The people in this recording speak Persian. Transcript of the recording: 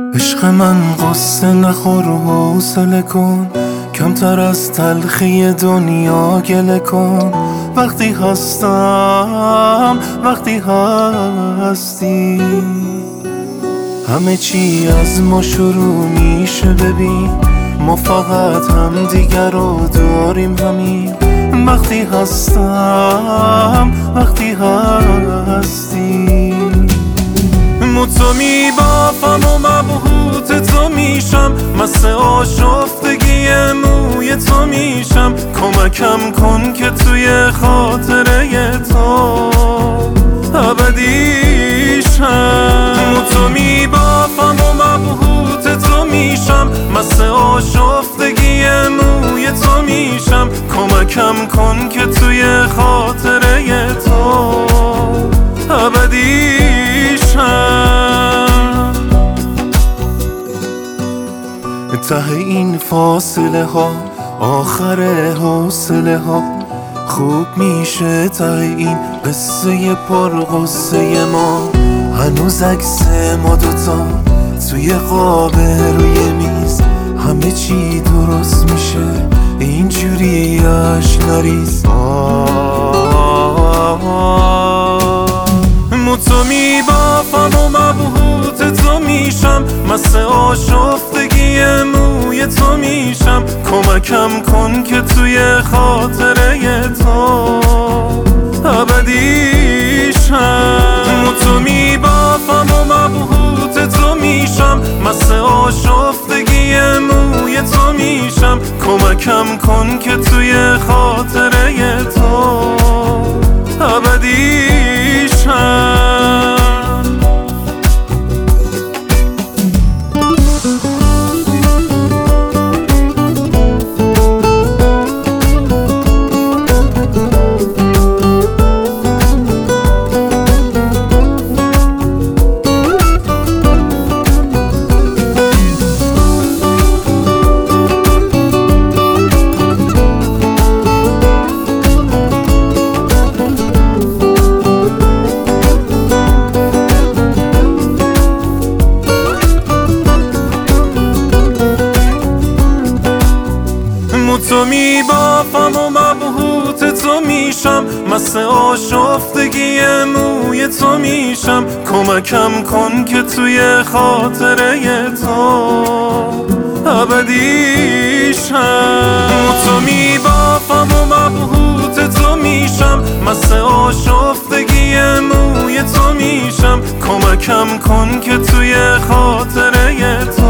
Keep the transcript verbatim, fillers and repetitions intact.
عشق من قصه نخور و حوصله کن، کمتر از تلخی دنیا گله کن. وقتی هستم وقتی هستی همه چی از ما شروع میشه. ببین ما فقط هم دیگر رو داریم همین. وقتی هستم وقتی هستی تو میبافم و مبهوت تو میشم، مست آشفتگی موی تو میشم. کمکم کن که توی خاطره تو ابدیشم. تو میبافم و مبهوت تو میشم، مست آشفتگی موی تو میشم. کمکم کن که توی خاطره تو ابدیشم. ته این فاصله ها آخر حوصله ها خوب میشه. ته این قصه پر غصه ما هنوز عکس ما دوتا توی قاب روی میز. همه چی درست میشه اینجوری اش نریز. تو میبافم و مبهوت تو میشم، مست آشفتگی موی تو میشم. کمکم کن که توی خاطره تو ابدیشم. تو میبافم و مبهوت تو میشم، مست آشفتگی موی تو میشم. کمکم کن که توی خاطره تو ابدیشم. تو میبافم و مبهوت تو میشم، مست آشفتگی موی تو میشم. کمکم کن که توی خاطره تو ابدیشم. تو میبافم و مبهوت تو میشم، مست آشفتگی موی تو میشم. کمکم کن که توی خاطره تو